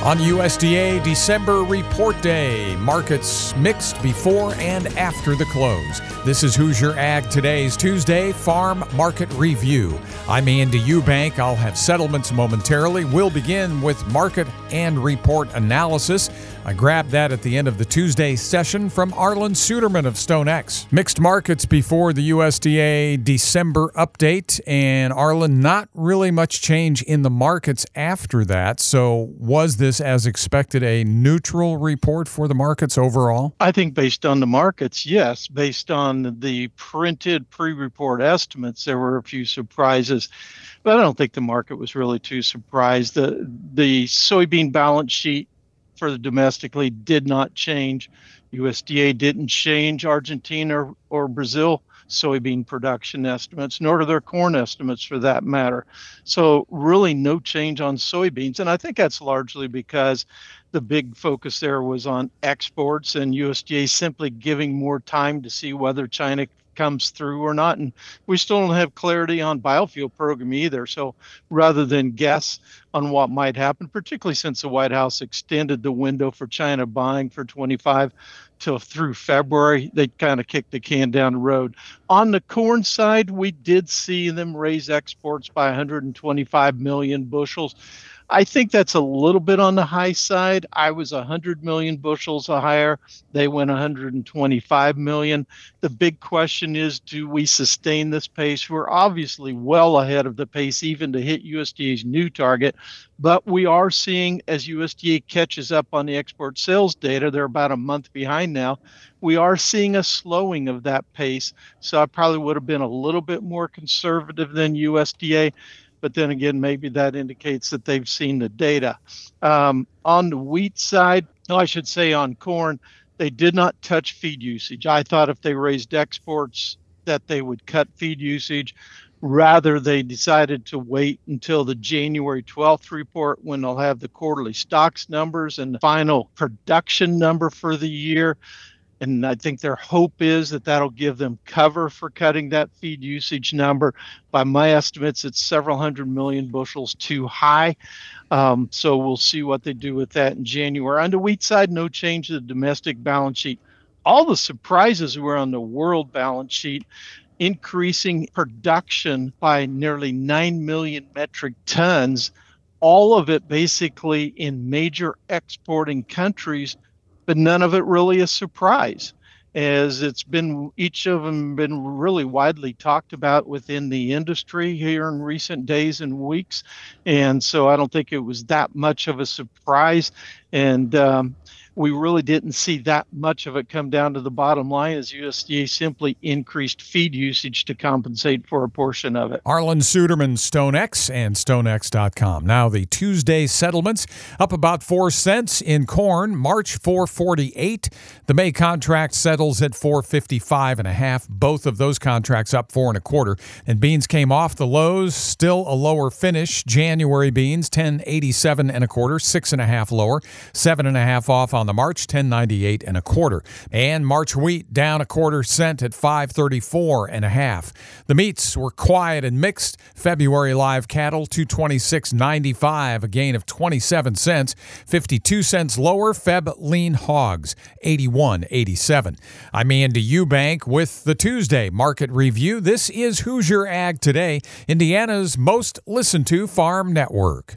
On USDA December Report Day, markets mixed before and after the close. This is Hoosier Ag Today's Tuesday Farm Market Review. I'm Andy Eubank. I'll have settlements momentarily. We'll begin with market and report analysis. I grabbed that at the end of the Tuesday session from Arlan Suderman of StoneX. Mixed markets before the USDA December update, and Arlan, not really much change in the markets after that. So was this, as expected, a neutral report for the markets overall? I think based on the markets, yes. Based on the printed pre-report estimates, there were a few surprises. But I don't think the market was really too surprised. The soybean balance sheet for the domestically did not change. USDA didn't change Argentina or Brazil soybean production estimates, nor do their corn estimates for that matter. So really no change on soybeans. And I think that's largely because the big focus there was on exports and USDA simply giving more time to see whether China comes through or not. And we still don't have clarity on biofuel program either. So rather than guess on what might happen, particularly since the White House extended the window for China buying for 25 till through February, they kind of kicked the can down the road. On the corn side, we did see them raise exports by 125 million bushels. I think that's a little bit on the high side. I was 100 million bushels higher. They went 125 million. The big question is, do we sustain this pace? We're obviously well ahead of the pace even to hit USDA's new target, but we are seeing, as USDA catches up on the export sales data, they're about a month behind now, we are seeing a slowing of that pace. So I probably would have been a little bit more conservative than USDA. But then again, maybe that indicates that they've seen the data. On the wheat side, I should say on corn, they did not touch feed usage. I thought if they raised exports that they would cut feed usage. Rather, they decided to wait until the January 12th report when they'll have the quarterly stocks numbers and the final production number for the year. And I think their hope is that that'll give them cover for cutting that feed usage number. By my estimates, it's several hundred million bushels too high. So we'll see what they do with that in January. On the wheat side, no change to the domestic balance sheet. All the surprises were on the world balance sheet, increasing production by nearly 9 million metric tons, all of it basically in major exporting countries, but none of it really a surprise, as it's been, each of them been really widely talked about within the industry here in recent days and weeks. And so I don't think it was that much of a surprise. And we really didn't see that much of it come down to the bottom line as USDA simply increased feed usage to compensate for a portion of it. Arlan Suderman, StoneX and StoneX.com. Now the Tuesday settlements up about 4 cents in corn, March 4.48. The May contract settles at 4.55.5. Both of those contracts up 4 1/4. And beans came off the lows, still a lower finish. January beans 10.87 1/4, 6.5 lower, 7.5 off on the March, 10.98 1/4. And March wheat down 1/4 cent at 5.34.5. The meats were quiet and mixed. February live cattle 226.95, a gain of 27 cents. 52 cents lower. Feb lean hogs 81.87. I'm Andy Eubank with the Tuesday Market Review. This is Hoosier Ag Today, Indiana's most listened to farm network.